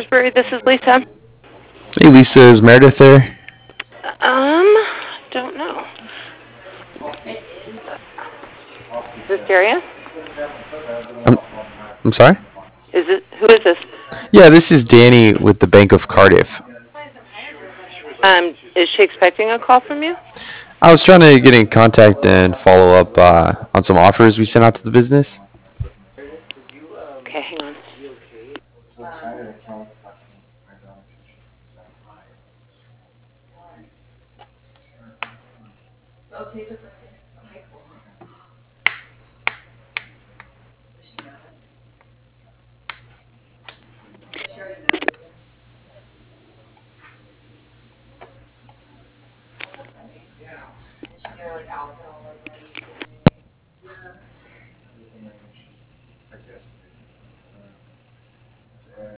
Shrewsbury. This is Lisa. Hey Lisa, is Meredith there? Don't know. Is this Darian? I'm I'm sorry? Is it who is this? Yeah, this is Danny with the Bank of Cardiff. Is she expecting a call from you? I was trying to get in contact and follow up on some offers we sent out to the business. Okay, hang on.